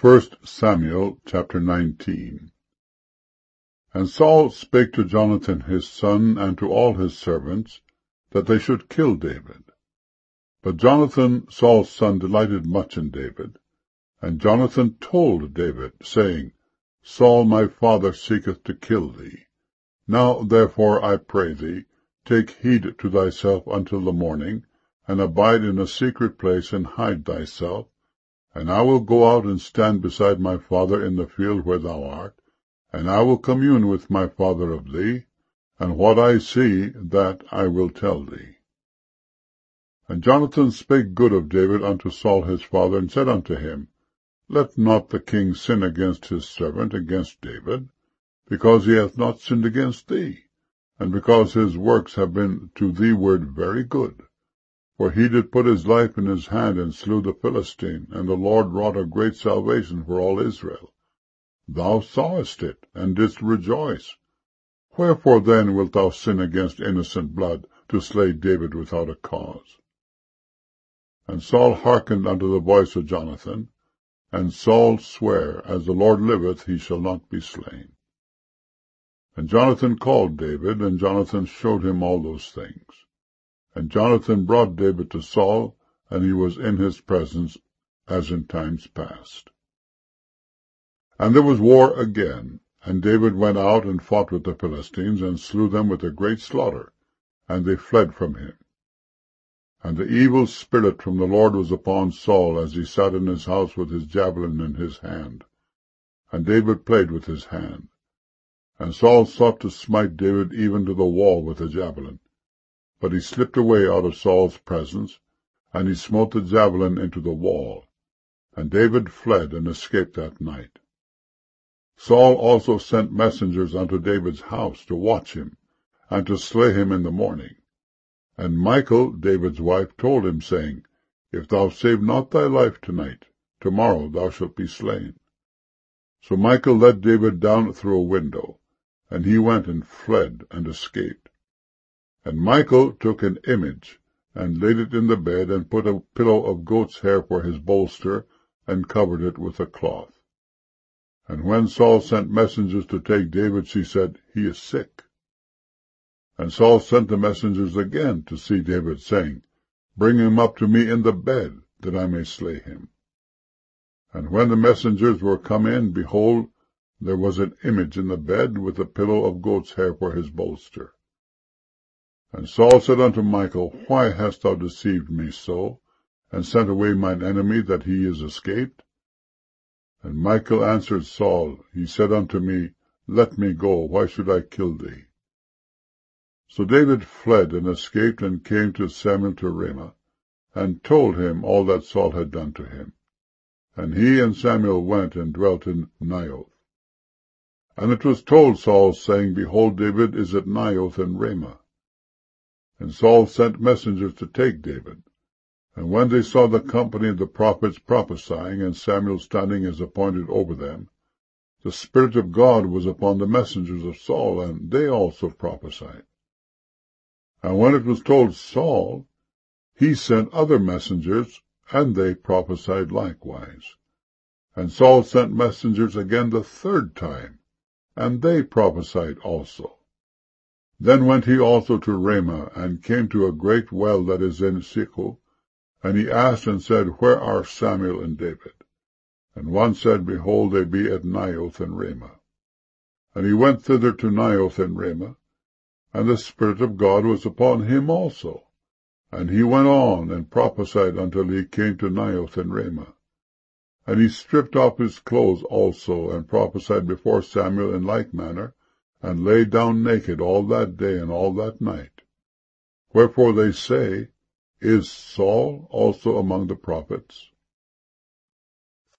1 Samuel chapter 19. And Saul spake to Jonathan his son and to all his servants, that they should kill David. But Jonathan Saul's son delighted much in David. And Jonathan told David, saying, Saul my father seeketh to kill thee. Now therefore I pray thee, take heed to thyself until the morning, and abide in a secret place, and hide thyself. And I will go out and stand beside my father in the field where thou art, and I will commune with my father of thee, and what I see, that I will tell thee. And Jonathan spake good of David unto Saul his father, and said unto him, Let not the king sin against his servant, against David, because he hath not sinned against thee, and because his works have been to thee ward very good. For he did put his life in his hand, and slew the Philistine, and the Lord wrought a great salvation for all Israel. Thou sawest it, and didst rejoice. Wherefore then wilt thou sin against innocent blood, to slay David without a cause? And Saul hearkened unto the voice of Jonathan, and Saul sware, As the Lord liveth, he shall not be slain. And Jonathan called David, and Jonathan showed him all those things. And Jonathan brought David to Saul, and he was in his presence, as in times past. And there was war again, and David went out and fought with the Philistines, and slew them with a great slaughter, and they fled from him. And the evil spirit from the Lord was upon Saul, as he sat in his house with his javelin in his hand. And David played with his hand. And Saul sought to smite David even to the wall with a javelin. But he slipped away out of Saul's presence, and he smote the javelin into the wall. And David fled and escaped that night. Saul also sent messengers unto David's house to watch him, and to slay him in the morning. And Michal, David's wife, told him, saying, If thou save not thy life tonight, tomorrow thou shalt be slain. So Michal let David down through a window, and he went and fled and escaped. And Michal took an image, and laid it in the bed, and put a pillow of goat's hair for his bolster, and covered it with a cloth. And when Saul sent messengers to take David, she said, He is sick. And Saul sent the messengers again to see David, saying, Bring him up to me in the bed, that I may slay him. And when the messengers were come in, behold, there was an image in the bed, with a pillow of goat's hair for his bolster. And Saul said unto Michal, Why hast thou deceived me so, and sent away mine enemy, that he is escaped? And Michal answered Saul, He said unto me, Let me go, why should I kill thee? So David fled and escaped, and came to Samuel to Ramah, and told him all that Saul had done to him. And he and Samuel went and dwelt in Naioth. And it was told Saul, saying, Behold, David is at Naioth in Ramah. And Saul sent messengers to take David. And when they saw the company of the prophets prophesying, and Samuel standing as appointed over them, the Spirit of God was upon the messengers of Saul, and they also prophesied. And when it was told Saul, he sent other messengers, and they prophesied likewise. And Saul sent messengers again the third time, and they prophesied also. Then went he also to Ramah, and came to a great well that is in Sichel, and he asked and said, Where are Samuel and David? And one said, Behold, they be at Naioth in Ramah. And he went thither to Naioth in Ramah, and the Spirit of God was upon him also. And he went on and prophesied until he came to Naioth in Ramah. And he stripped off his clothes also, and prophesied before Samuel in like manner, and lay down naked all that day and all that night. Wherefore they say, Is Saul also among the prophets?